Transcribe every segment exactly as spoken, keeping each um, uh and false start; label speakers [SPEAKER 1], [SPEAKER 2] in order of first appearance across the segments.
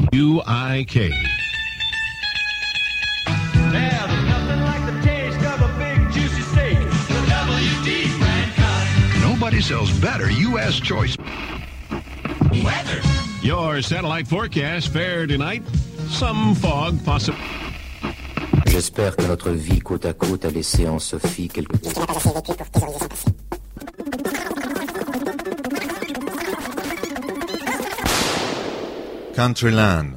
[SPEAKER 1] U I K. Nobody sells better U S choice. Weather. Your satellite forecast fair tonight. Some fog possible.
[SPEAKER 2] J'espère que notre vie côte à côte a laissé en Sophie quelque...
[SPEAKER 3] Countryland.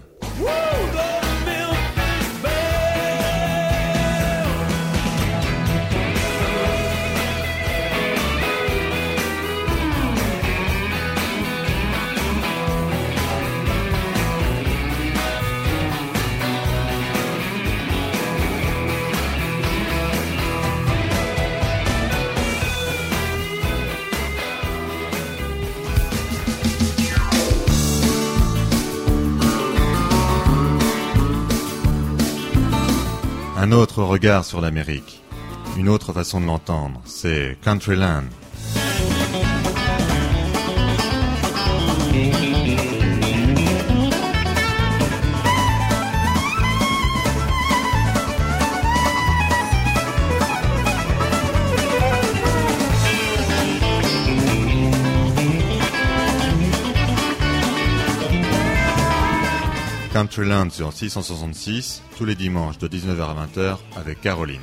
[SPEAKER 3] Un autre regard sur l'Amérique, une autre façon de l'entendre, c'est Countryland. Countryland sur six cent soixante-six, tous les dimanches de dix-neuf heures à vingt heures avec Caroline.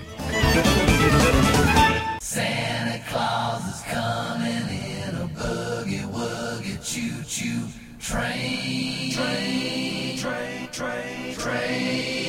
[SPEAKER 4] Santa Claus is coming in a boogie woogie choo choo train. Train, train, train, train.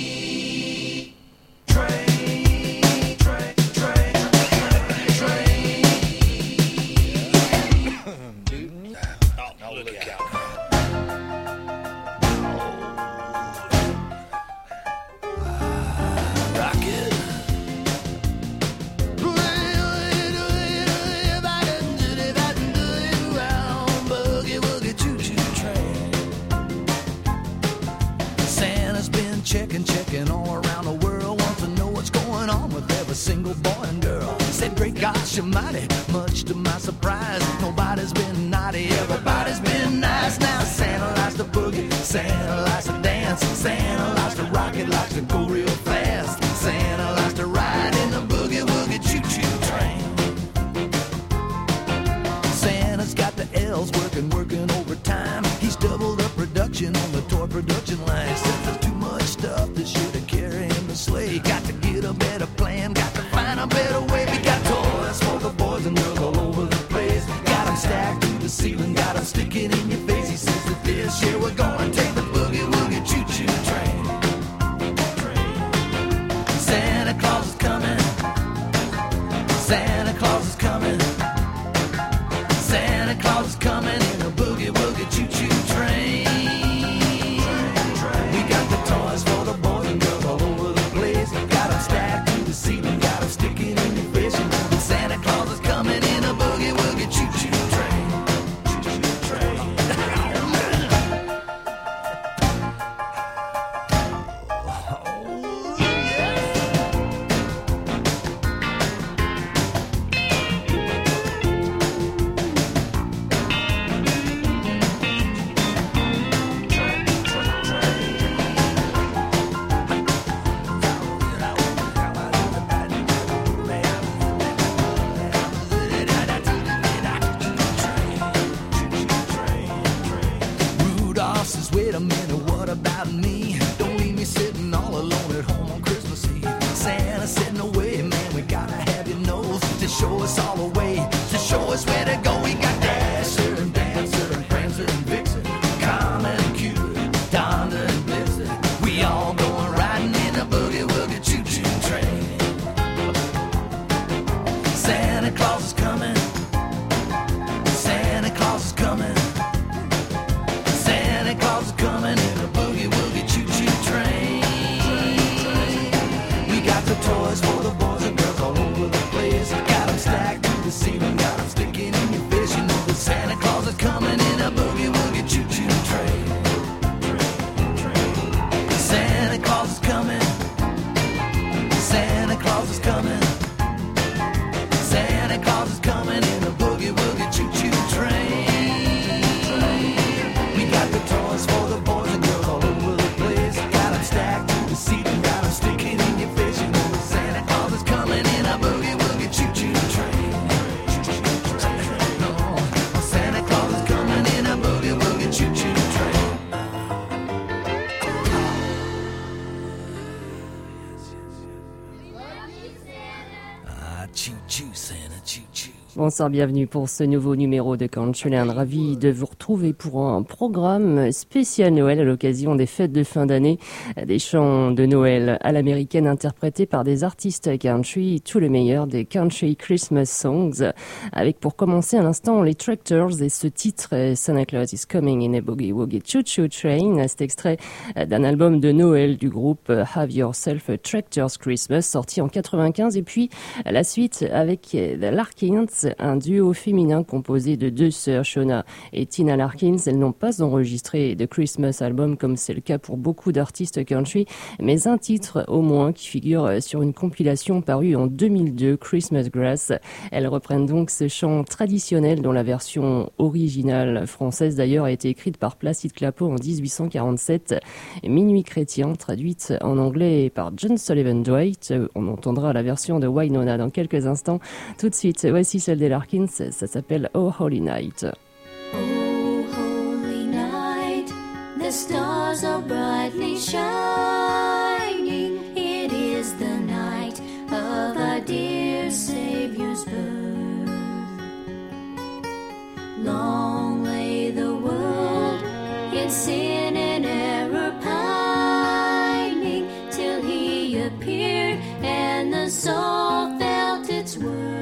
[SPEAKER 4] Checking, checking all around the world. Wants to know what's going on with every single boy and girl. Said, great gosh almighty, much to my surprise, nobody's been naughty, everybody's been nice. Now Santa likes to boogie, Santa likes to dance, Santa likes to rock it, likes to go real fast. Santa likes to ride in the boogie woogie choo-choo train. Santa's got the elves working, working overtime. He's doubled up production on the toy production line. Said there's too much stuff this year to carry in the sleigh. Got to get a better plan, got to find a better way. We got toys for the boys and girls all over the place. Got them stacked to the ceiling, got them sticking in your face. He says that this year we're gonna take the boogie woogie choo-choo train. Santa Claus is coming, Santa Claus is coming, Santa Claus is coming in a boogie woogie choo-choo train. We got the toys for the boys and girls all over the place. Got them stacked to the ceiling, got them sticking in your face. You know that Santa Claus is coming in a boogie woogie choo-choo train. Choo-choo train. Rudolph says, wait a minute, what about me? Don't leave me sitting all alone at home on Christmas Eve. Santa said, no way, man, we gotta have your nose to show us all the way, to show us where to go. We got Dasher and Dancer and Prancer and Vixen, Comet and Cupid, Donner and Blizzard. We all going riding in a boogie woogie choo-choo train. Santa Claus is coming, Santa Claus is coming, Santa Claus is coming in a boogie woogie choo-choo train. We got the toys for the boys and girls all over the place. Got them stacked to the ceiling, got them sticking in your face. You know that Santa Claus is coming in a boogie woogie choo-choo train. Santa Claus is coming, Santa Claus is coming, Santa Claus is coming in a boogie woogie choo-choo train. We got the toys for the boys and girls all
[SPEAKER 5] Bonsoir, bienvenue pour ce nouveau numéro de Countryland. Ravi de vous retrouver pour un programme spécial Noël à l'occasion des fêtes de fin d'année. Des chants de Noël à l'américaine interprétés par des artistes country, tout le meilleur des country Christmas songs. Avec pour commencer à l'instant les Tractors et ce titre Santa Claus is Coming in a Boogie Woogie Choo Choo Train. C'est extrait d'un album de Noël du groupe Have Yourself a Tractors Christmas sorti en quatre-vingt-quinze. Et puis la suite avec The Larkins, un duo féminin composé de deux sœurs, Shona et Tina Larkins. Elles n'ont pas enregistré de Christmas album comme c'est le cas pour beaucoup d'artistes country, mais un titre au moins qui figure sur une compilation parue en deux mille deux, Christmas Grass. Elles reprennent donc ce chant traditionnel dont la version originale française d'ailleurs a été écrite par Placide Clapeau en dix-huit cent quarante-sept. Minuit chrétien, traduite en anglais par John Sullivan Dwight. On entendra la version de Wynonna dans quelques instants. Tout de suite, voici celle des Larkins, ça s'appelle Oh Holy Night.
[SPEAKER 6] Oh holy night, the stars are brightly shining. It is the night of our dear Savior's birth. Long lay the world in sin and error pining, till he appeared and the soul felt its worth.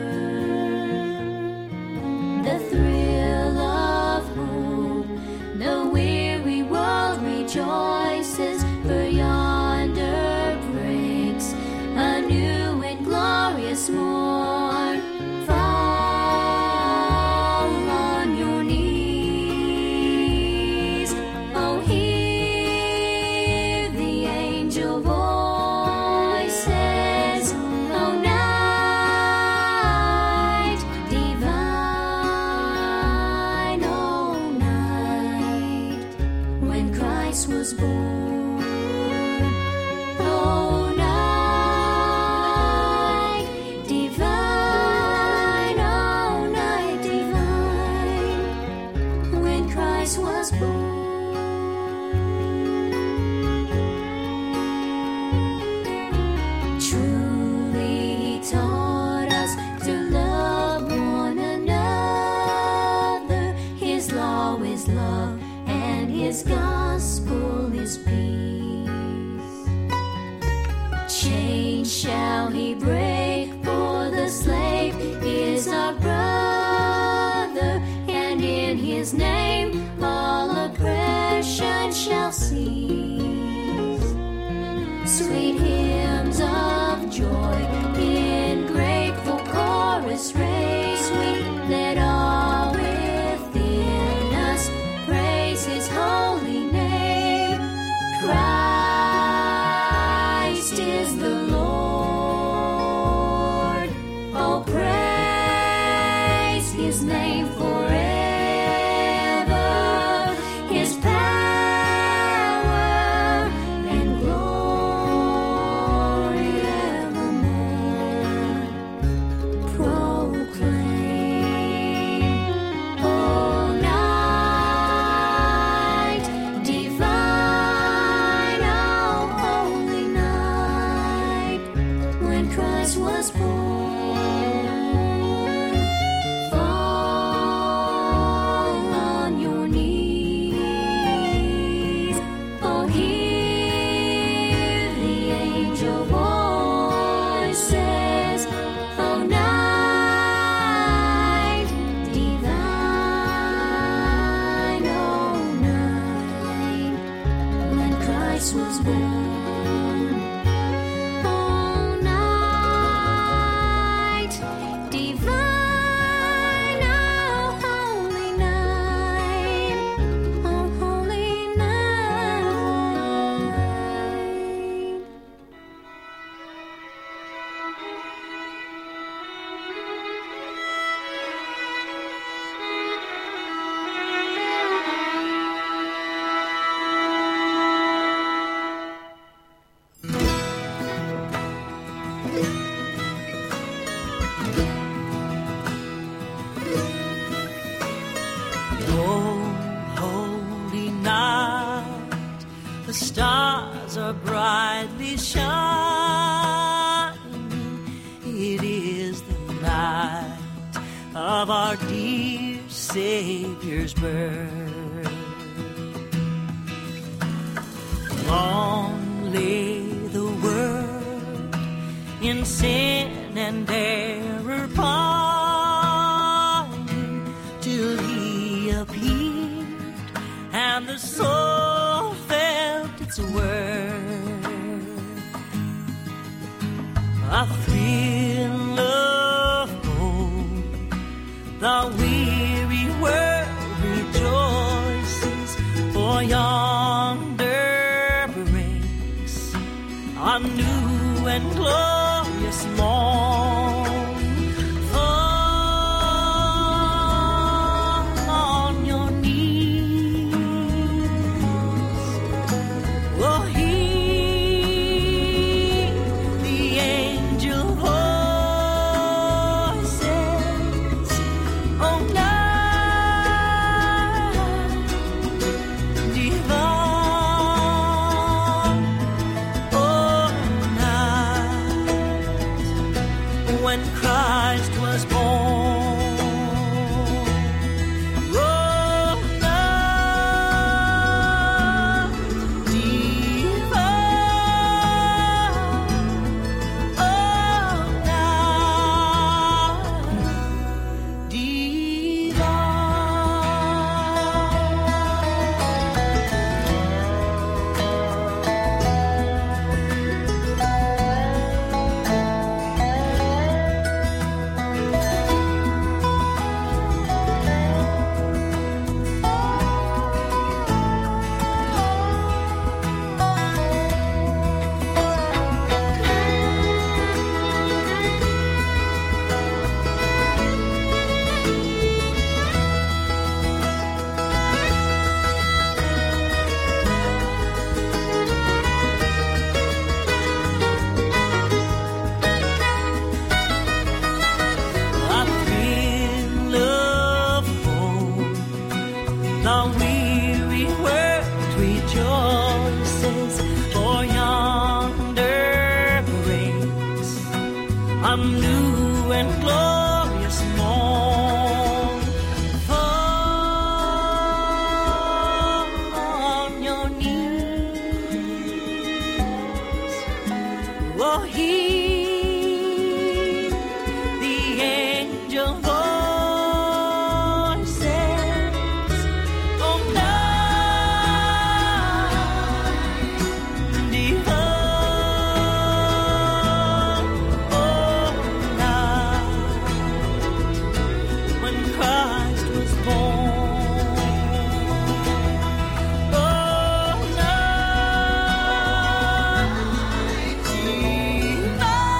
[SPEAKER 6] The thrill of hope, the weary world rejoices, for yonder breaks a new and glorious morn. Fall on your knees, oh hear the angel voices, oh night divine, oh night when Christ was born, oh night divine, oh night divine when Christ was born. Truly he taught us to love one another. His law is love and his gospel is peace. Chains shall he break, for the slave is our brother, and in his name all oppression shall cease. Sweet hymns of joy in grateful chorus raise we, let all within us praise his holy name. Christ is the Lord, oh praise his name forever, his power and glory evermore. Proclaim, oh night divine, oh holy night when Christ was born. Fall on your knees, oh hear the angel voices, oh night divine, oh night when Christ was born. Oh night divine, oh holy night, oh holy night.
[SPEAKER 7] Oh, holy night, the stars are brightly shining. It is the night our dear Savior's birth. Long lay the world in sin and error pining till he appeared and the soul felt its worth. A thrill of hope, the weary world rejoices, for yonder breaks a new and glorious morn. Fall on your knees, oh, hear the angel voices, oh, night divine, oh, night when Christ was born. Oh, night divine, oh, night a thrill of hope, the weary world rejoices, for yonder breaks a new and glorious morn. Fall on your knees, oh, hear the angel voices, oh, night divine, oh, night when Christ was born. Oh, night divine,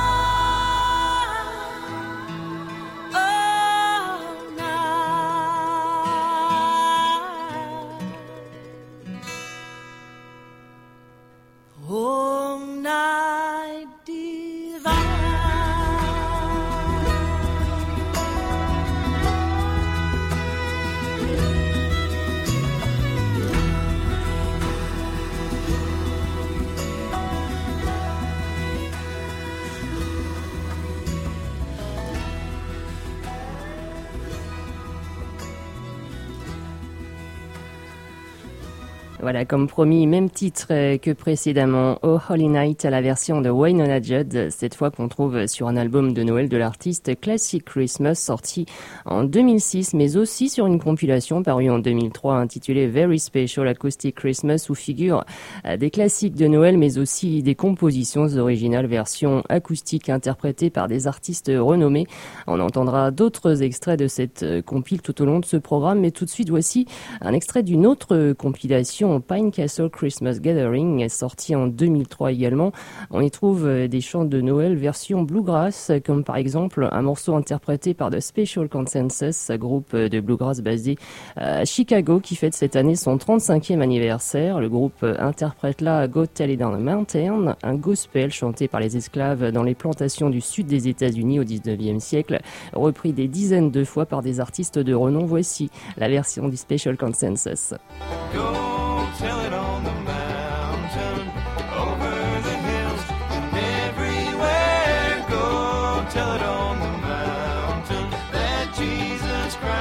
[SPEAKER 7] oh, night, oh, night divine.
[SPEAKER 5] Voilà, comme promis, même titre euh, que précédemment, Oh Holy Night à la version de Wynonna Judd, cette fois qu'on trouve sur un album de Noël de l'artiste Classic Christmas sorti en deux mille six, mais aussi sur une compilation parue en deux mille trois intitulée Very Special Acoustic Christmas où figurent euh, des classiques de Noël, mais aussi des compositions originales versions acoustiques interprétées par des artistes renommés. On entendra d'autres extraits de cette euh, compile tout au long de ce programme, mais tout de suite voici un extrait d'une autre euh, compilation, Pine Castle Christmas Gathering, sorti en deux mille trois également. On y trouve euh, des chants de Noël version bluegrass, comme par exemple un morceau interprété par The Special Consensus, groupe de bluegrass basé à Chicago qui fête cette année son trente-cinquième anniversaire. Le groupe interprète là Go Tell It on the Mountain, un gospel chanté par les esclaves dans les plantations du sud des États-Unis au dix-neuvième siècle, repris des dizaines de fois par des artistes de renom. Voici la version du Special Consensus.
[SPEAKER 8] Go tell it on the mountain, over the hills, and everywhere. Go tell it on the mountain that Jesus Christ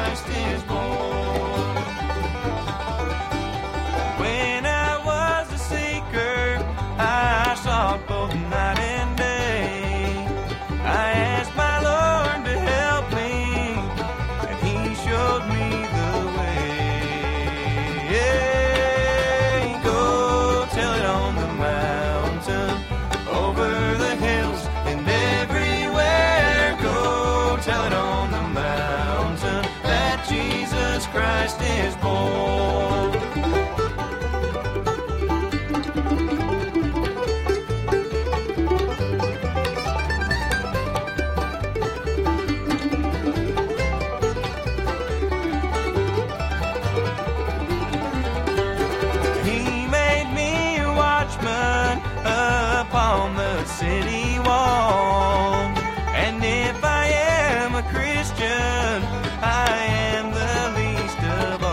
[SPEAKER 8] city wall. And if I am a Christian, I am the least of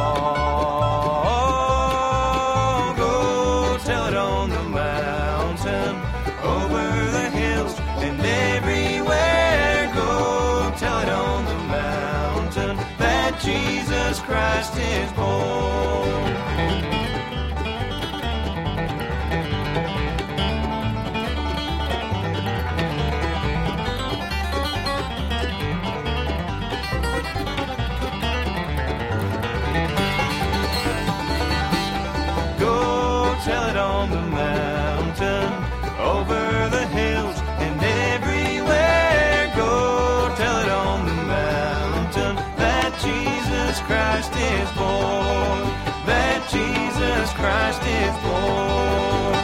[SPEAKER 8] all. Go tell it on the mountain, over the hills and everywhere. Go tell it on the mountain that Jesus Christ is born. Tell it on the mountain, over the hills and everywhere. Go tell it on the mountain that Jesus Christ is born, that Jesus Christ is born.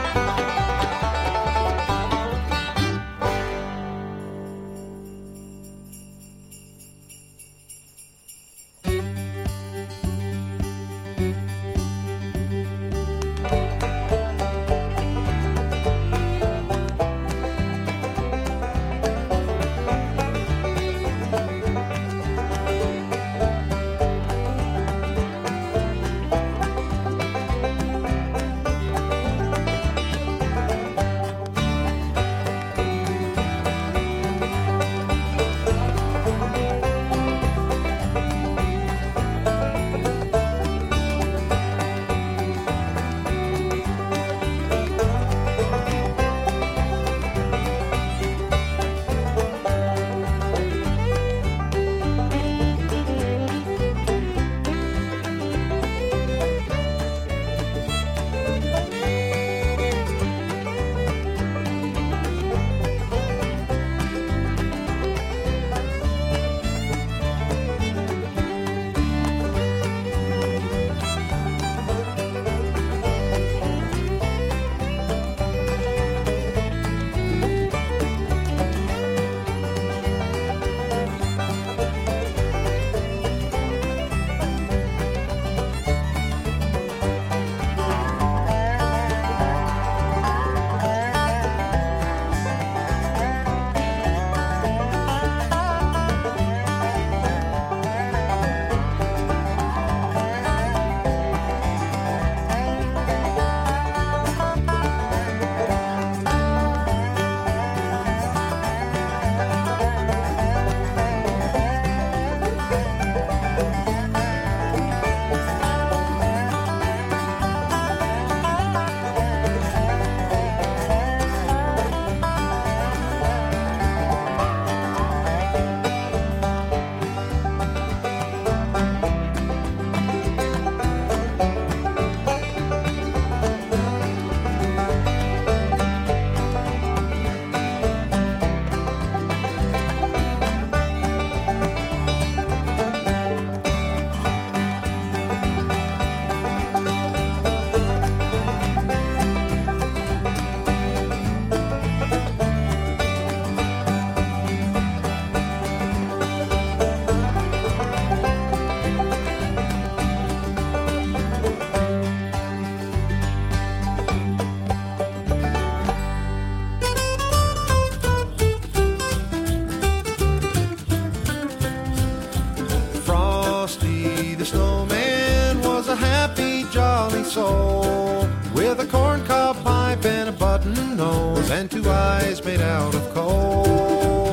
[SPEAKER 9] soul, with a corncob pipe and a button nose and two eyes made out of coal.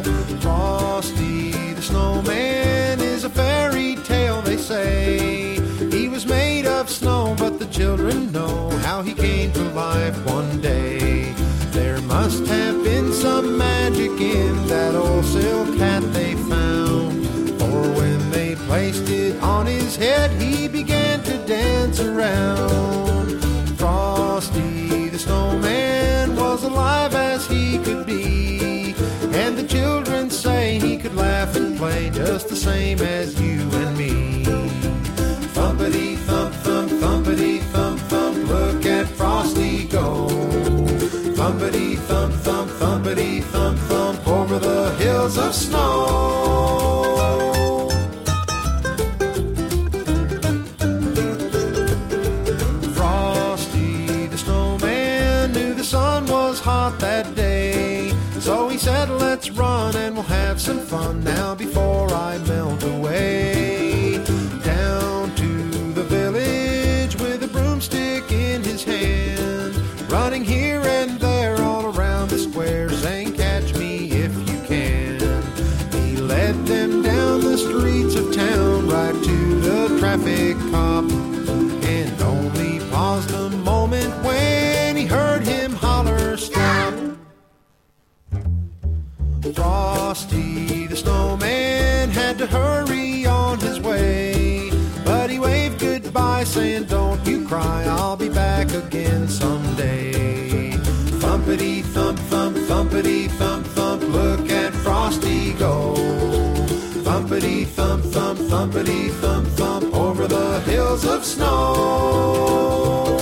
[SPEAKER 9] Frosty the snowman is a fairy tale, they say. He was made of snow, but the children know how he came to life one day. There must have been some magic in that old silk hat they found, for when they placed it on his head, he began to dance around. Frosty the snowman was alive as he could be, and the children say he could laugh and play just the same as you and me. Thumpity thump thump, thumpity thump thump, look at Frosty go. Thumpity thump thump, thumpity thump thump, over the hills of snow. Frosty the snowman knew the sun was hot hot that day. So he said, let's run and we'll have some fun now before I melt away. Down to the village with a broomstick in his hand, running here and there all around the square, saying, catch me if you can. He led them down the streets of town right to the traffic cop, and only paused a moment when he heard him holler, stop. Frosty the Snowman had to hurry on his way, but he waved goodbye saying, don't you cry, I'll be back again someday. Thumpity thump thump, thumpity thump thump, look at Frosty go. Thumpity thump thump, thumpity thump thump, over the hills of snow.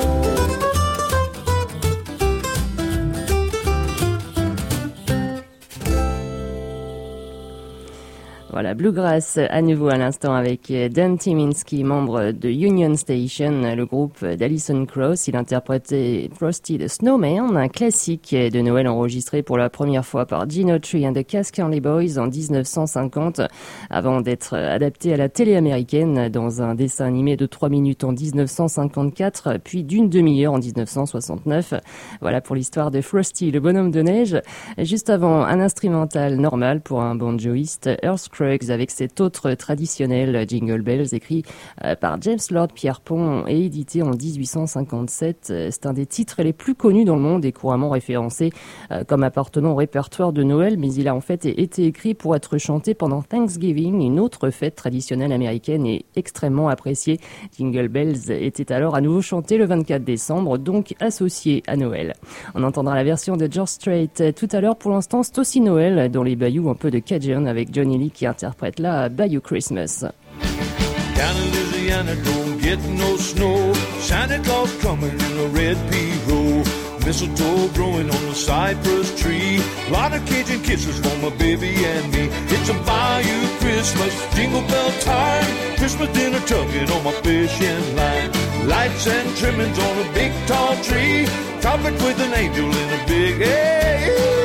[SPEAKER 5] Voilà, Bluegrass à nouveau à l'instant avec Dan Tyminski, membre de Union Station, le groupe d'Alison Krauss. Il interprétait Frosty the Snowman, un classique de Noël enregistré pour la première fois par Gene Autry and the Cass County Boys en dix-neuf cent cinquante, avant d'être adapté à la télé américaine dans un dessin animé de trois minutes en dix-neuf cent cinquante-quatre, puis d'une demi-heure en dix-neuf cent soixante-neuf. Voilà pour l'histoire de Frosty, le bonhomme de neige. Juste avant, un instrumental normal pour un banjoïste, Earl Scruggs, avec cet autre traditionnel Jingle Bells, écrit par James Lord Pierpont et édité en dix-huit cent cinquante-sept. C'est un des titres les plus connus dans le monde et couramment référencé comme appartenant au répertoire de Noël, mais il a en fait été écrit pour être chanté pendant Thanksgiving, une autre fête traditionnelle américaine et extrêmement appréciée. Jingle Bells était alors à nouveau chanté le vingt-quatre décembre, donc associé à Noël. On entendra la version de George Strait tout à l'heure. Pour l'instant, c'est aussi Noël dans les bayous, un peu de Cajun avec Johnny Lee qui interprète là Bayou Christmas.
[SPEAKER 10] Down in Louisiana, don't get no snow. Santa Claus coming in a red P-roll. Mistletoe growing on the cypress tree. Lot of Cajun kisses for my baby and me. It's a Bayou Christmas, jingle bell time. Christmas dinner tugging on my fishing line. Lights and trimmings on a big tall tree. Top it with an angel in a big hey.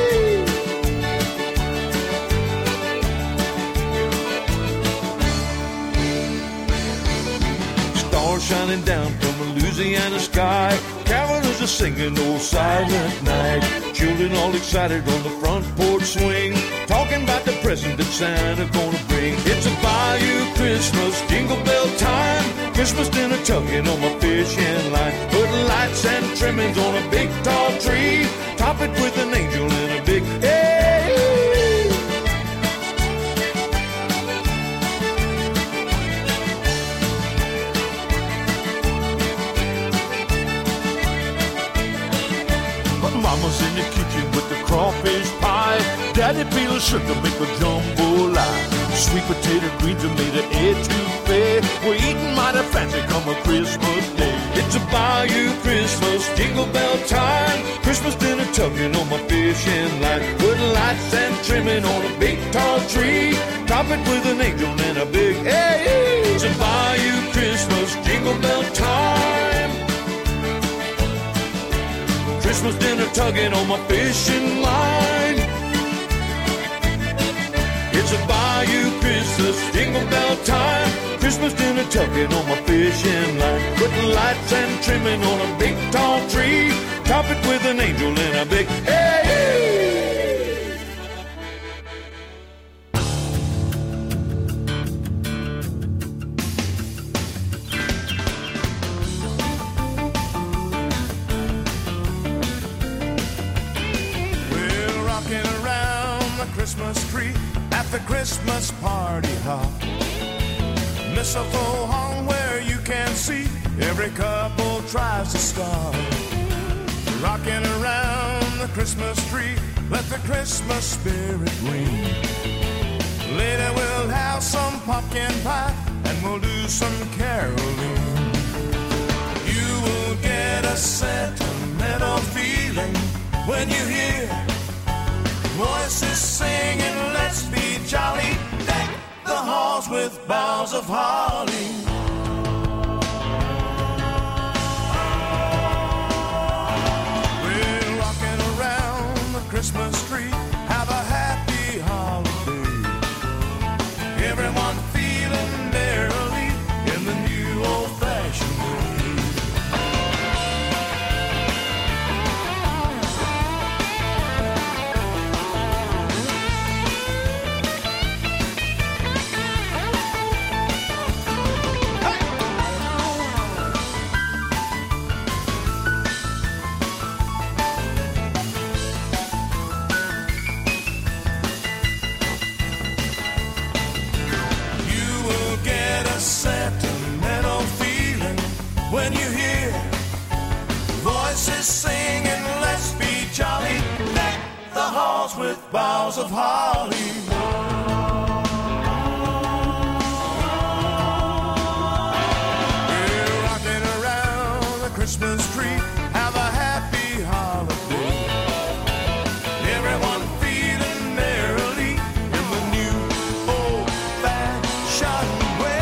[SPEAKER 10] Stars shining down from a Louisiana sky. Carolers are singing "Oh Silent Night." Children all excited on the front porch swing, talking about the present that Santa gonna bring. It's a Bayou Christmas, jingle bell time. Christmas dinner tugging on my fishing line. Put lights and trimmings on a big tall tree. Top it with an angel in a big hey. Mama's in the kitchen with the crawfish pie. Daddy peels sugar, make a jambalaya. Sweet potato greens are made of etouffee. We're eating mighty fancy come a Christmas Day. It's a Bayou Christmas, jingle bell time. Christmas dinner tugging on my fishing line. Put lights and trimming on a big tall tree. Top it with an angel and a big hey. It's a Bayou Christmas, jingle bell time. Christmas dinner tugging on my fishing line. It's a Bayou Christmas, jingle bell time. Christmas dinner tugging on my fishing line. Putting lights and trimming on a big tall tree. Top it with an angel and a big hey, hey.
[SPEAKER 11] Christmas tree at the Christmas party hop. Mistletoe hung where you can see. Every couple tries to stop. Rocking around the Christmas tree, let the Christmas spirit ring. Later we'll have some pumpkin pie and we'll do some caroling. You will get a sentimental feeling when you hear voices singing, let's be jolly. Deck the halls with boughs of holly. We're rocking around cross with boughs of holly. We're rocking around the Christmas tree. Have a happy holiday. Everyone feeling merrily in the new old-fashioned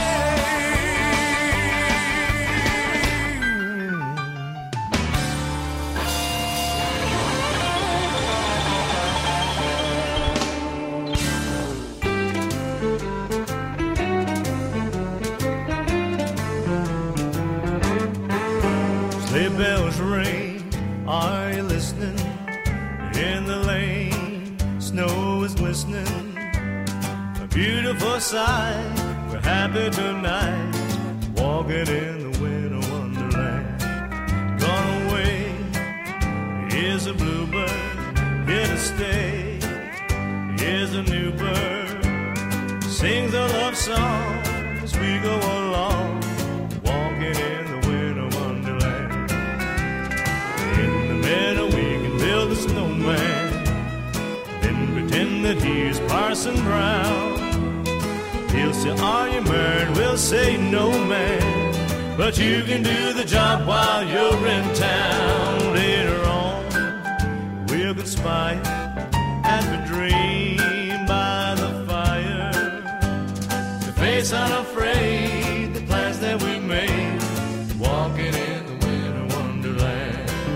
[SPEAKER 8] Sleigh bells ring, are you listening? In the lane, snow is glistening. A beautiful sight, we're happy tonight, walking in the winter wonderland. Gone away is a bluebird, here to stay is a new bird. Sings a love song as we go along, walking in the winter wonderland. In the meadow we can build a snowman, then pretend that he's Parson Brown. He'll say, are you married? We'll say, no man, but you can do the job while you're in town. Later on we'll conspire as we dream by the fire, to face unafraid the plans that we made, walking in the winter wonderland.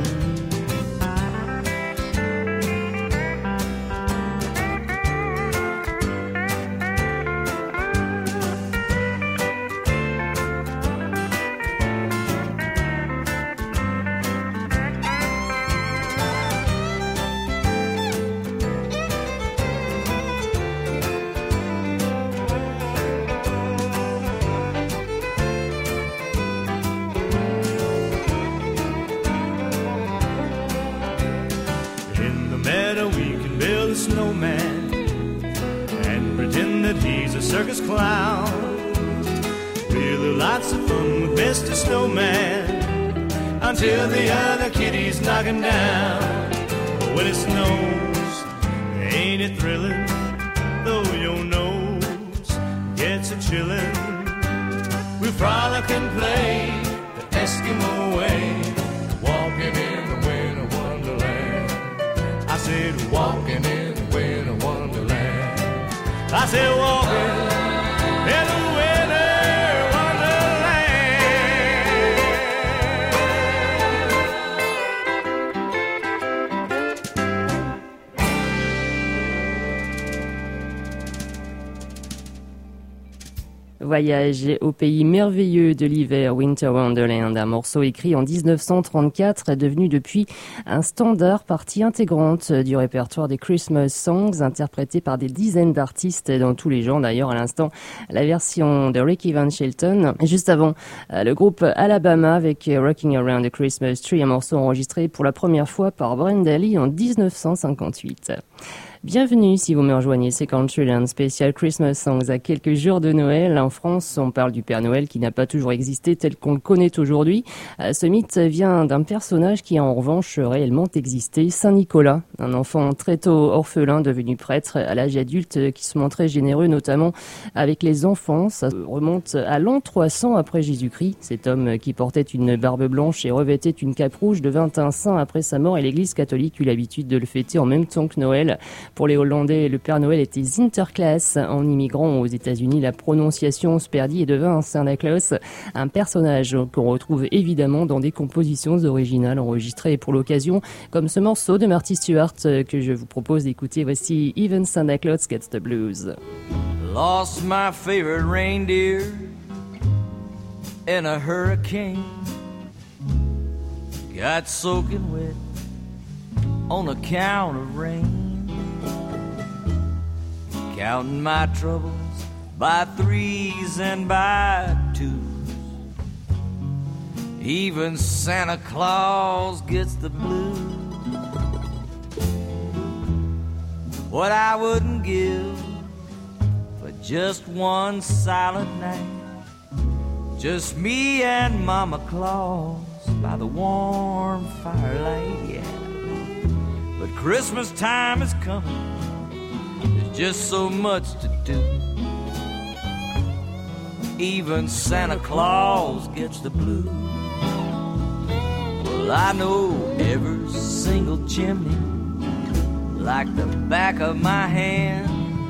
[SPEAKER 8] Snowman and pretend that he's a circus clown. We'll have lots of fun with Mister Snowman until the other kitties knock him down. But when it snows, ain't it thrilling? Though your nose gets a chillin', we frolic and play the Eskimo way, walking in the winter wonderland. I said walking in I said walking in the winter
[SPEAKER 5] Voyage au pays merveilleux de l'hiver, Winter Wonderland, un morceau écrit en dix-neuf cent trente-quatre, est devenu depuis un standard, partie intégrante du répertoire des Christmas Songs, interprété par des dizaines d'artistes dans tous les genres. D'ailleurs, à l'instant, la version de Ricky Van Shelton. Juste avant, le groupe Alabama avec Rocking Around the Christmas Tree, un morceau enregistré pour la première fois par Brenda Lee en dix-neuf cent cinquante-huit. Bienvenue si vous me rejoignez, c'est Countryland spécial Christmas Songs à quelques jours de Noël. En France, on parle du Père Noël qui n'a pas toujours existé tel qu'on le connaît aujourd'hui. Ce mythe vient d'un personnage qui a en revanche réellement existé, Saint Nicolas, un enfant très tôt orphelin devenu prêtre à l'âge adulte qui se montrait généreux notamment avec les enfants. Ça remonte à l'an trois cents après Jésus-Christ. Cet homme qui portait une barbe blanche et revêtait une cape rouge devint un saint après sa mort et l'Église catholique eut l'habitude de le fêter en même temps que Noël. Pour les Hollandais, le Père Noël était Sinterklaas. En immigrant aux États-Unis, la prononciation se perdit et devint Santa Claus, un personnage qu'on retrouve évidemment dans des compositions originales enregistrées pour l'occasion, comme ce morceau de Marty Stewart que je vous propose d'écouter. Voici Even Santa Claus Gets the Blues.
[SPEAKER 12] Lost my favorite reindeer in a hurricane. Got soaking wet on account of rain. Counting my troubles by threes and by twos. Even Santa Claus gets the blues. What I wouldn't give for just one silent night, just me and Mama Claus by the warm firelight, yeah. but Christmas time is coming. There's just so much to do. Even Santa Claus gets the blues. Well, I know every single chimney like the back of my hand.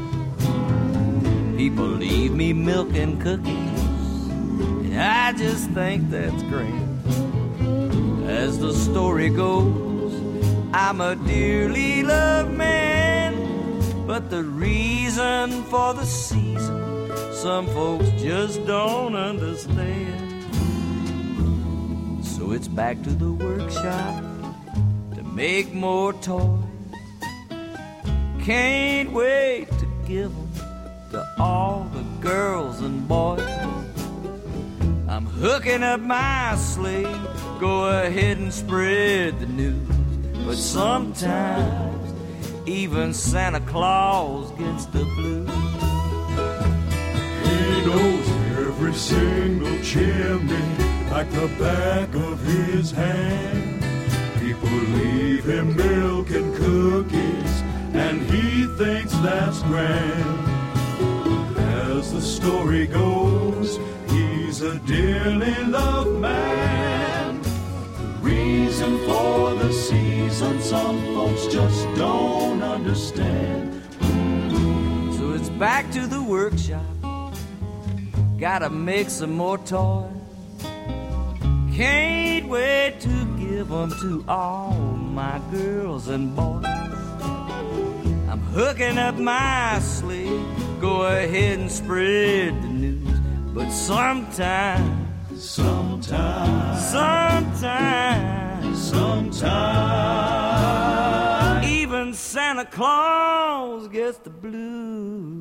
[SPEAKER 12] People leave me milk and cookies, and I just think that's grand. As the story goes, I'm a dearly loved man, but the reason for the season some folks just don't understand. So it's back to the workshop to make more toys. Can't wait to give them to all the girls and boys. I'm hooking up my sleigh, go ahead and spread the news. But sometimes even Santa Claus gets the blues.
[SPEAKER 10] He knows every single chimney like the back of his hand. People leave him milk and cookies, and he thinks that's grand. As the story goes, he's a dearly loved man. The reason for the season some folks just don't understand.
[SPEAKER 12] So it's back to the workshop, gotta make some more toys. Can't wait to give them to all my girls and boys. I'm hooking up my sleigh, go ahead and spread the news. But sometimes,
[SPEAKER 10] sometimes,
[SPEAKER 12] sometimes,
[SPEAKER 10] sometimes,
[SPEAKER 12] even Santa Claus gets the blues.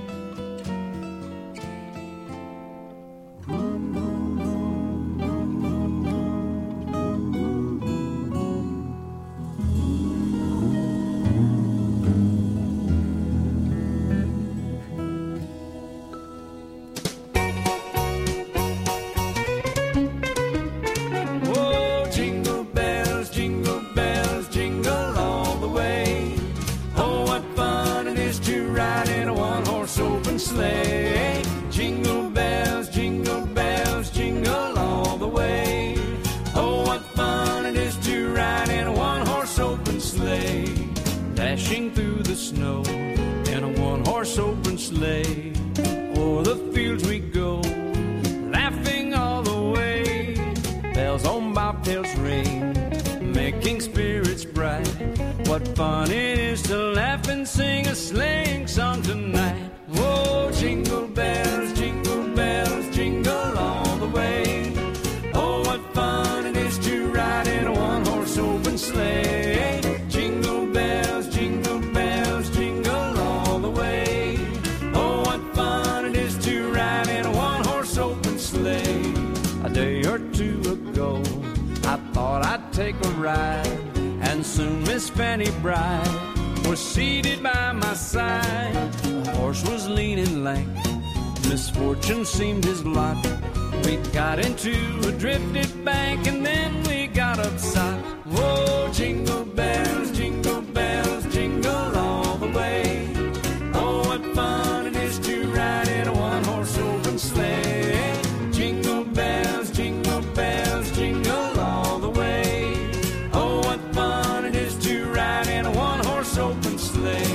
[SPEAKER 4] Sleigh. Jingle bells, jingle bells, jingle all the way. Oh, what fun it is to ride in a one-horse open sleigh. Dashing through the snow in a one-horse open sleigh. O'er the fields we go, laughing all the way. Bells on bobtails ring, making spirits bright. What fun it is to laugh and sing a sleighing song tonight. Oh, jingle bells, jingle bells, jingle all the way. Oh, what fun it is to ride in a one-horse open sleigh. Jingle bells, jingle bells, jingle all the way. Oh, what fun it is to ride in a one-horse open sleigh. A day or two ago, I thought I'd take a ride, and soon Miss Fanny Bride was seated by my side. The horse was lean and lank, misfortune seemed his lot. We got into a drifted bank, and then we got upside. Whoa, jingle bells, jingle bells, jingle all the way. Oh, what fun it is to ride in a one-horse open sleigh. Jingle bells, jingle bells, jingle all the way. Oh, what fun it is to ride in a one-horse open sleigh.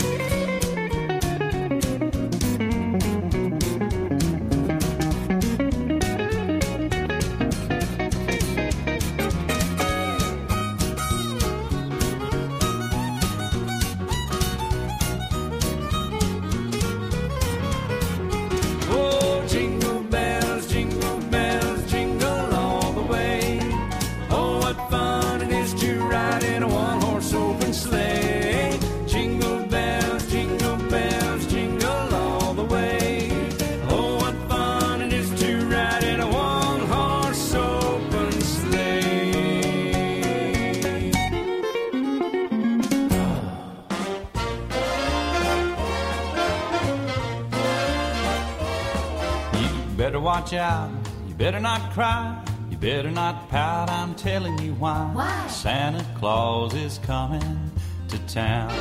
[SPEAKER 13] Better watch out, you better not cry, better not pout, I'm telling you why.
[SPEAKER 6] Why?
[SPEAKER 13] Santa Claus is coming to town.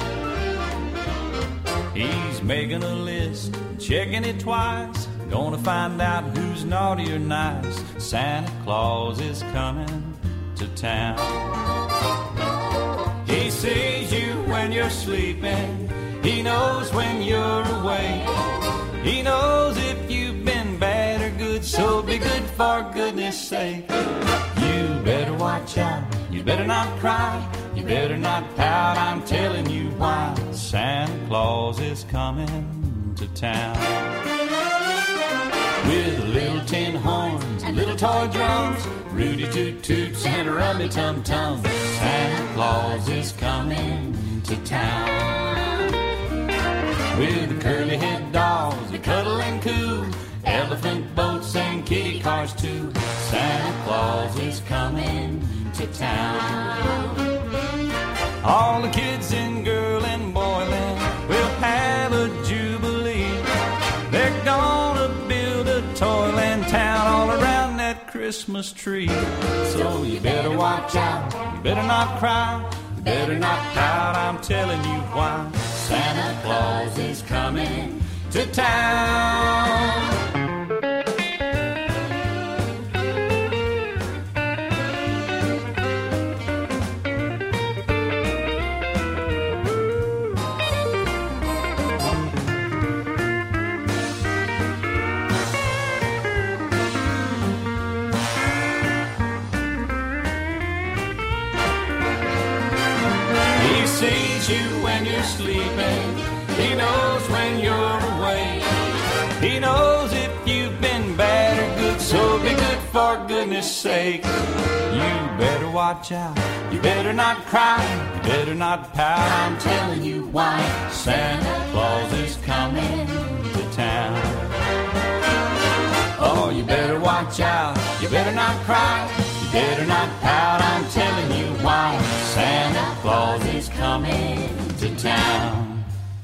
[SPEAKER 13] He's making a list, checking it twice, gonna find out who's naughty or nice. Santa Claus is coming to town. He sees you when you're sleeping, he knows when you're awake, he knows if you've been bad or good, so be good for goodness sake. You better watch out, you better not cry, you better not pout, I'm telling you why. Santa Claus is coming to town. With little tin horns and little toy drums, Rudy Toot Toots and a rummy tum tum, Santa Claus is coming to town. With the curly head dolls that cuddle and coo, elephant boats and kitty cars too, Santa Claus is coming to town. All the kids in girl and boyland will have a jubilee. They're gonna build a toyland town all around that Christmas tree. So you better watch out, you better not cry, you better not pout, I'm telling you why. Santa Claus is coming to town. Sees you when you're sleeping, he knows when you're awake, he knows if you've been bad or good, so be good for goodness sake. You better watch out, you better not cry, you better not pout, I'm telling you why. Santa Claus is coming to town. Oh, you better watch out, you better not cry, you better not pout, I'm telling you why. Santa Claus is coming to town.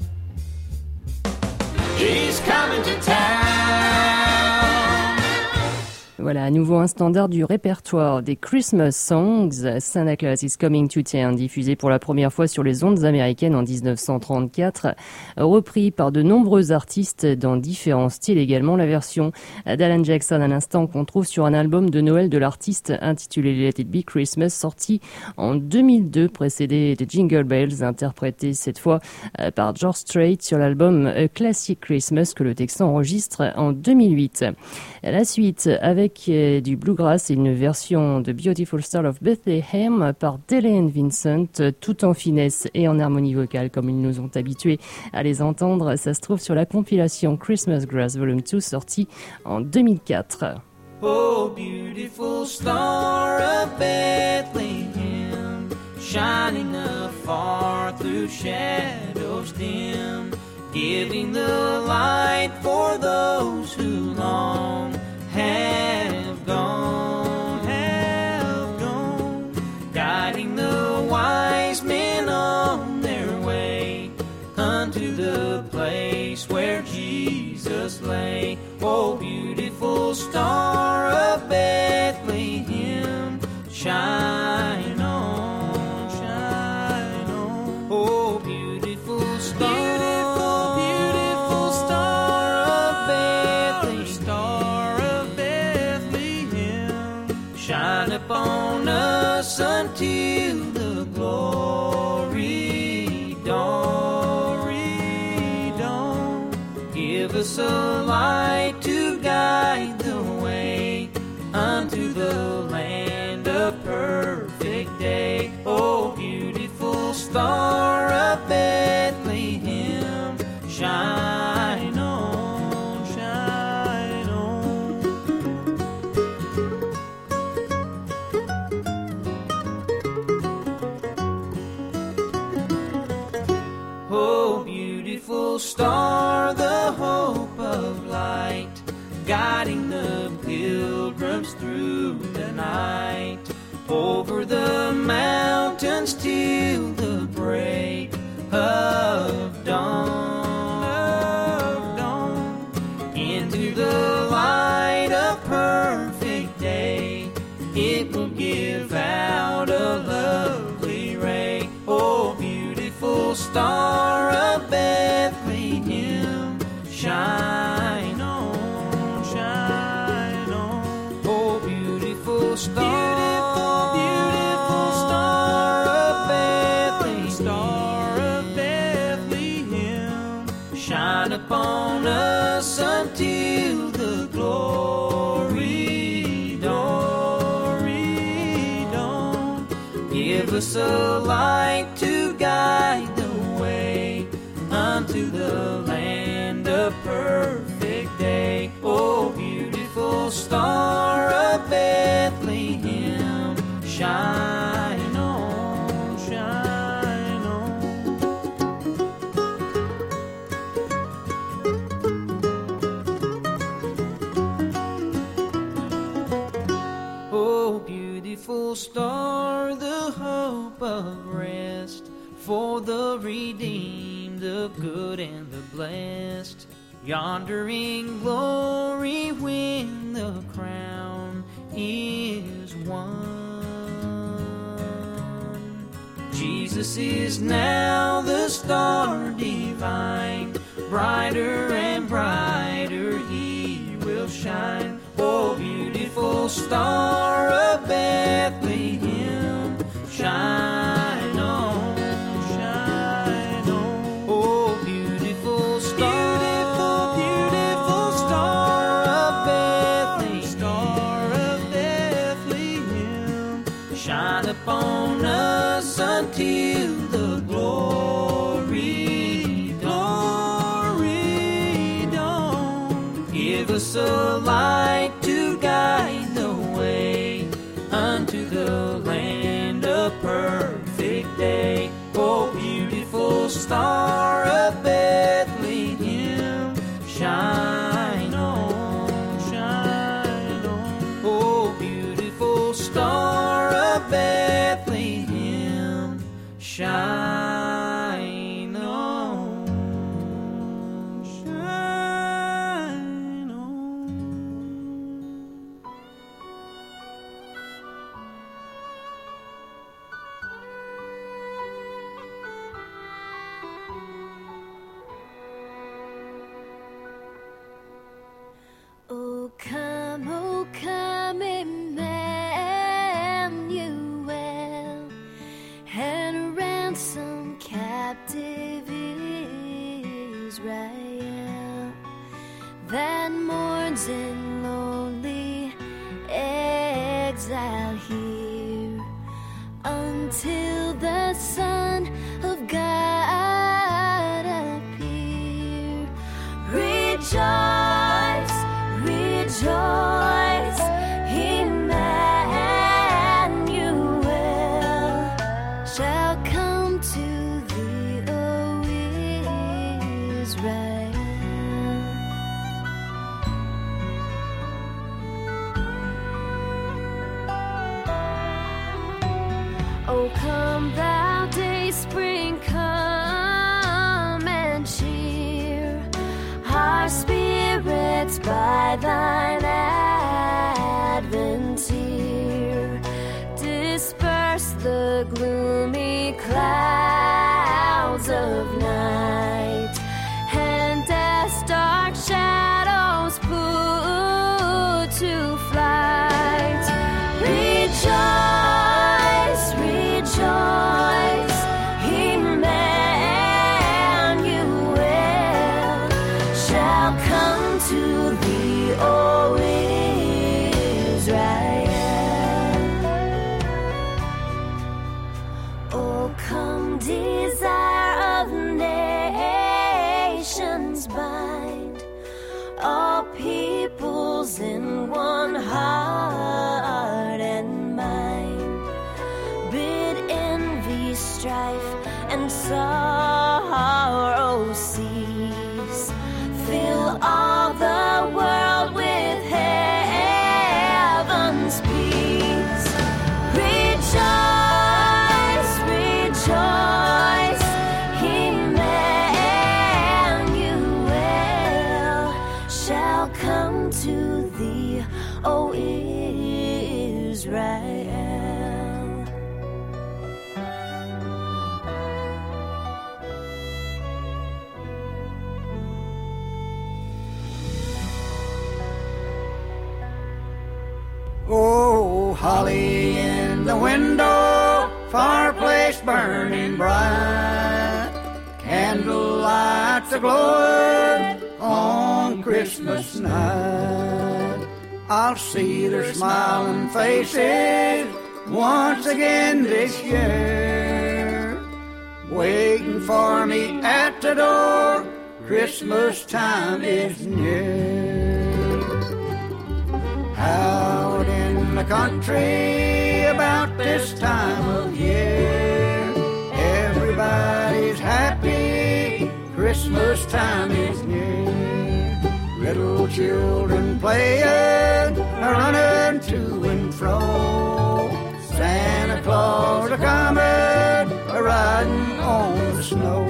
[SPEAKER 13] He's coming to town.
[SPEAKER 5] Voilà, à nouveau un standard du répertoire des Christmas Songs, Santa Claus is Coming to Town, diffusé pour la première fois sur les ondes américaines en dix-neuf cent trente-quatre, repris par de nombreux artistes dans différents styles également. La version d'Alan Jackson à l'instant qu'on trouve sur un album de Noël de l'artiste intitulé Let It Be Christmas, sorti en deux mille deux, précédé de Jingle Bells, interprété cette fois par George Strait sur l'album A Classic Christmas que le Texan enregistre en deux mille huit. La suite avec du bluegrass et une version de Beautiful Star of Bethlehem par Delaine Vincent, tout en finesse et en harmonie vocale comme ils nous ont habitués à les entendre. Ça se trouve sur la compilation Christmas Grass Volume deux sortie en deux mille quatre.
[SPEAKER 12] Oh, beautiful star of Bethlehem, shining afar through shadows dim, giving the light for those who long have gone, have gone, guiding the wise men on their way unto the place where Jesus lay. Oh, beautiful star of Bethlehem, shine on, shine on. Oh, beautiful star, beautiful, beautiful star of Bethlehem, star of Bethlehem, shine upon us until the glory dawn, dawn. Give us a light to guide the way unto the land of perfect day. Oh, beautiful star of Bethlehem, shine on, shine on. Oh, beautiful star, the hope of light, guiding the pilgrims through the night, over the mountains till the break of dawn, of dawn, into the light of perfect day. It will give out a lovely ray. Oh, beautiful Give us a light to guide the way unto the land of perfect day. Oh, beautiful star of Bethlehem, shine on, shine on. Oh, beautiful star, the hope of rest for the redeemed, the good and the blessed. Yonder in glory when the crown is won. Jesus is now the star divine, brighter and brighter he will shine. Oh, beautiful star of Bethlehem, shine on, shine on. Oh, beautiful star, beautiful, beautiful star of Bethlehem, star of Bethlehem, shine upon us until the glory, glory dawn. Give us a light to guide the way unto the land of perfect day. Oh, beautiful star of Bethlehem, shine on, shine on. Oh, beautiful star of Bethlehem, shine on, shine on.
[SPEAKER 6] Oh, come, oh, come, Emmanuel, and ransom captive Israel that mourns in lonely exile here until the Son of God appear. Rejoice, rejoice, Emmanuel shall come to thee, O Israel. Oh, come thou day spring, come and cheer our spirits by thine advent here. Disperse the gloomy clouds of night, and as dark shadows put to flight. Rejoice, rejoice, Emmanuel shall come to thee, O Israel. Oh, come, desire of nations, bind all peoples in one heart and mind. Bid envy, strife, and sorrow cease. Fill all the world with heaven's peace. Rejoice, rejoice, Emmanuel shall come to thee, O Israel.
[SPEAKER 14] Oh, holly in the window, fireplace burning bright, candlelights aglow on Christmas night. I'll see their smiling faces once again this year. Waiting for me at the door, Christmas time is near. Out in the country about this time of year, everybody's happy, Christmas time is near. Little children playing, running to and fro, Santa Claus a coming, a riding on the snow.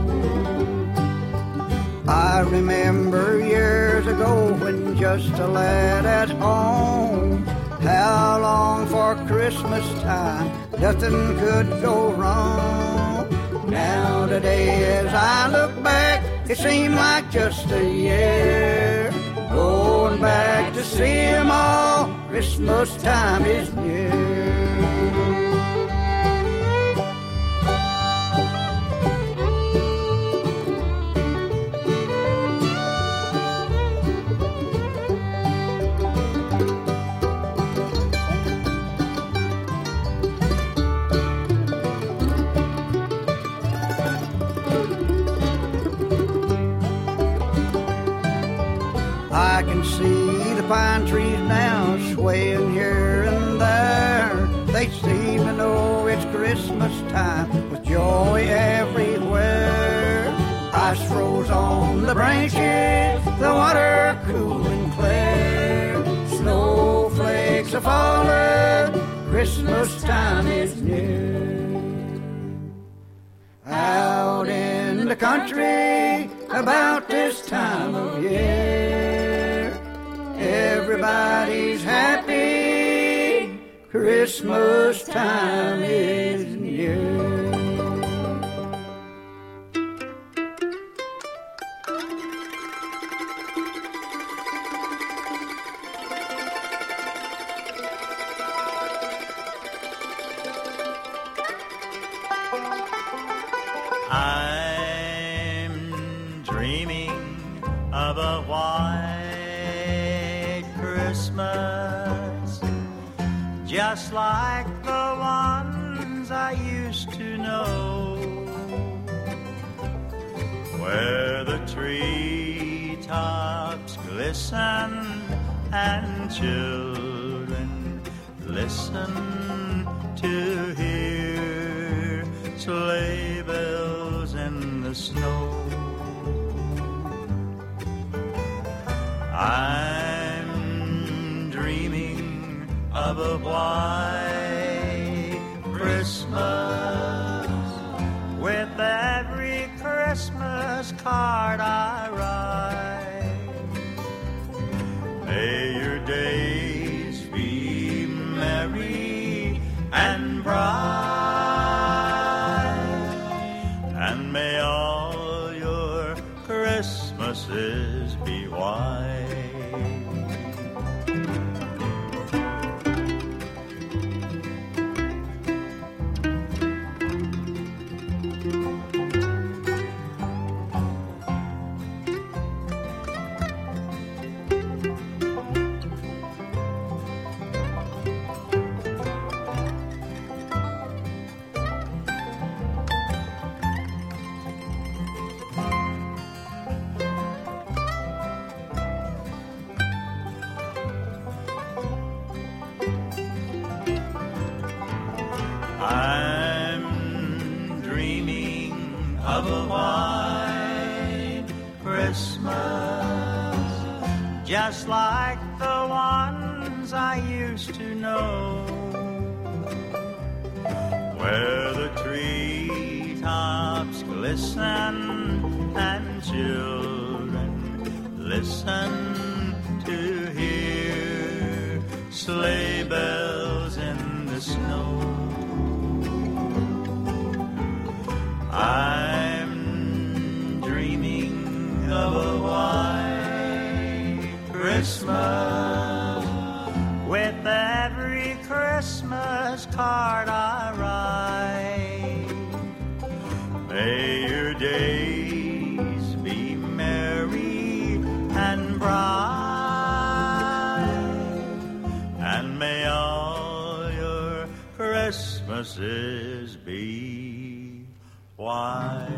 [SPEAKER 14] I remember years ago when just a lad at home, how long for Christmas time, nothing could go wrong. Now today as I look back, it seemed like just a year. Going back to see 'em all, Christmas time is near. I can see the pine trees now swaying here and there. They seem to know it's Christmas time with joy everywhere. Ice froze on the branches, the water cool and clear. Snowflakes are falling, Christmas time is near. Out in the country about this time of year, everybody's happy, Christmas time is near.
[SPEAKER 15] I'm dreaming of a white Christmas, just like the ones I used to know, where the treetops glisten and children listen to hear sleigh bells in the snow. I'm dreaming of a white Christmas, with every Christmas card I write. May your days be merry and bright, and may all your Christmases be white. I'm dreaming of a white Christmas, just like the ones I used to know, where the treetops glisten and children listen to hear sleigh bells in the snow. I'm dreaming of a white Christmas, with every Christmas card I write. May your days be merry and bright, and may all your Christmases be white.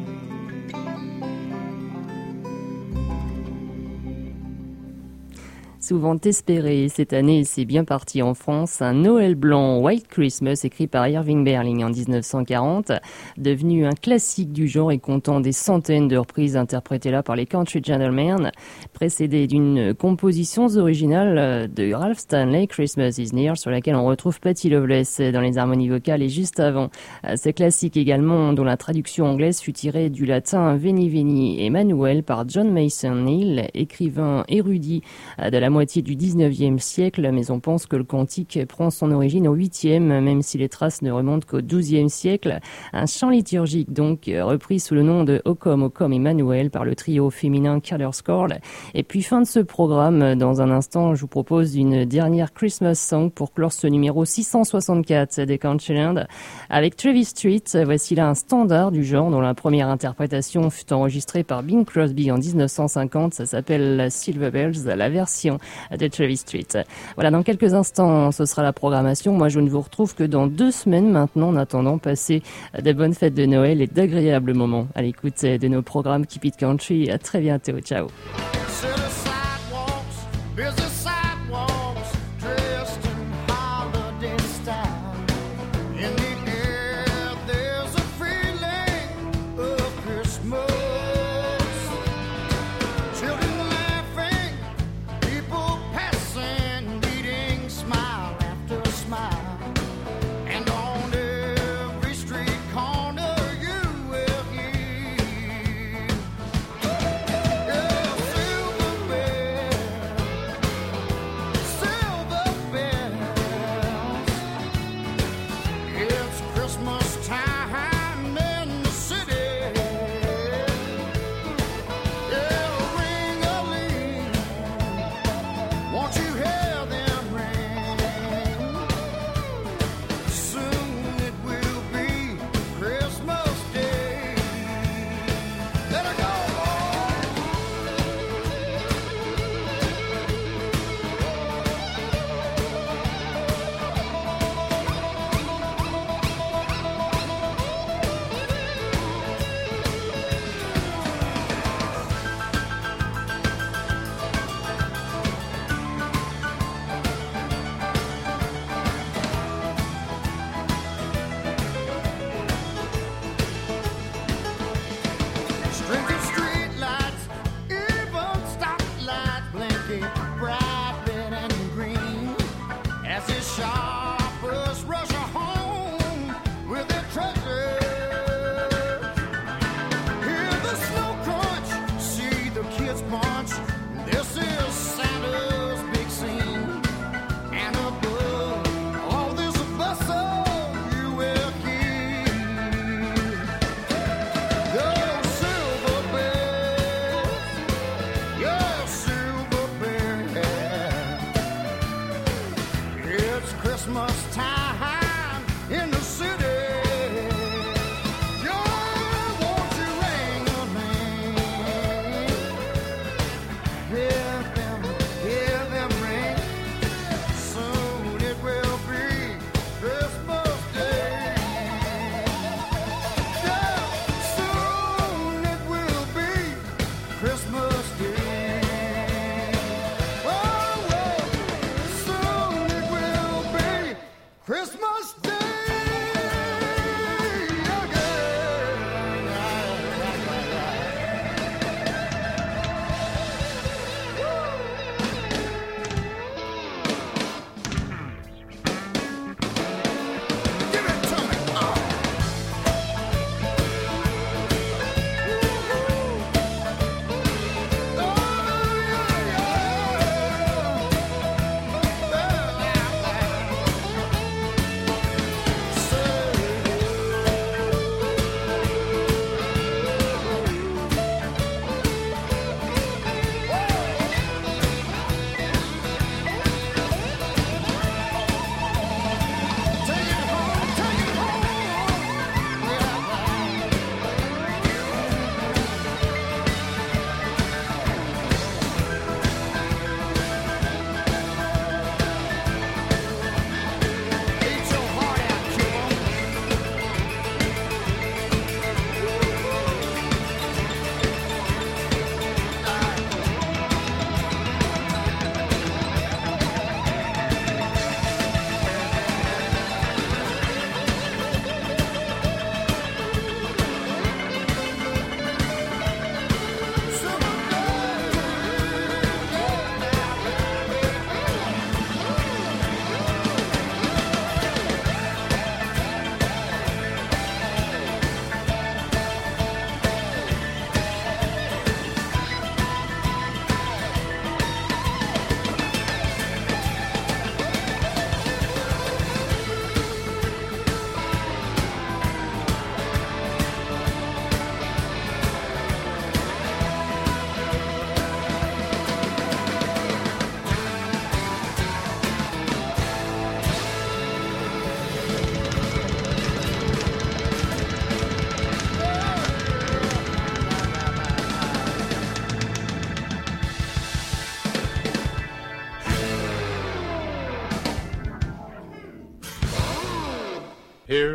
[SPEAKER 5] Souvent espéré, cette année c'est bien parti en France, un Noël blanc, White Christmas, écrit par Irving Berlin en dix-neuf cent quarante, devenu un classique du genre et comptant des centaines de reprises interprétées là par les Country Gentlemen, précédé d'une composition originale de Ralph Stanley, Christmas is Near, sur laquelle on retrouve Patti Loveless dans les harmonies vocales et juste avant. Ce classique également, dont la traduction anglaise fut tirée du latin Veni Veni Emmanuel par John Mason Neal, écrivain érudit de la moitié du dix-neuvième siècle, mais on pense que le cantique prend son origine au huitième, même si les traces ne remontent qu'au douzième siècle. Un chant liturgique donc repris sous le nom de O Come, O Come Emmanuel par le trio féminin Colors Chord. Et puis fin de ce programme, dans un instant je vous propose une dernière Christmas song pour clore ce numéro six cent soixante-quatre des Countryland avec Travis Street. Voici là un standard du genre dont la première interprétation fut enregistrée par Bing Crosby en dix-neuf cent cinquante. Ça s'appelle Silver Bells, la version de Travis Street. Voilà, dans quelques instants, ce sera la programmation. Moi, je ne vous retrouve que dans deux semaines maintenant. En attendant, passez de bonnes fêtes de Noël et d'agréables moments à l'écoute de nos programmes Keep It Country. À très bientôt. Ciao.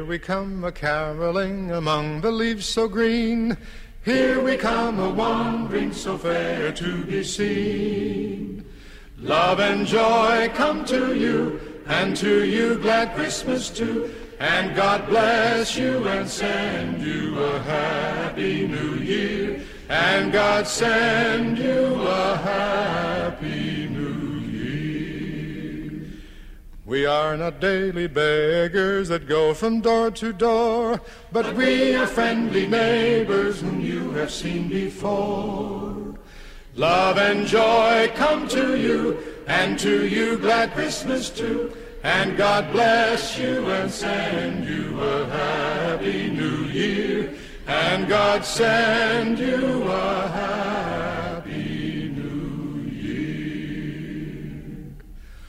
[SPEAKER 9] we come a caroling among the leaves so green. Here we come a wandering so fair to be seen. Love and joy come to you, and to you glad Christmas too. And God bless you and send you a happy new year. And God send you a happy new year. We are not daily beggars that go from door to door, but we are friendly neighbors whom you have seen before. Love and joy come to you, and to you glad Christmas too. And God bless you and send you a happy new year. And God send you a happy new year.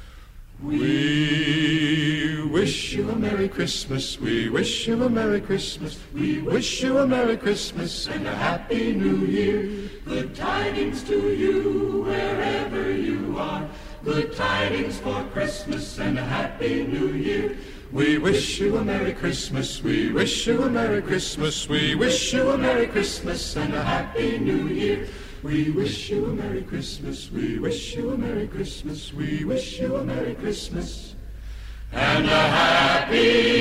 [SPEAKER 9] We wish you a Merry Christmas. We wish you a Merry Christmas. We wish you a Merry Christmas and a Happy New Year. Good tidings to you wherever you are. Good tidings for Christmas and a Happy New Year. We wish you a Merry Christmas. We wish you a Merry Christmas. We wish you a Merry Christmas and a Happy New Year. We wish you a Merry Christmas. We wish you a Merry Christmas. We wish you a Merry Christmas and a Happy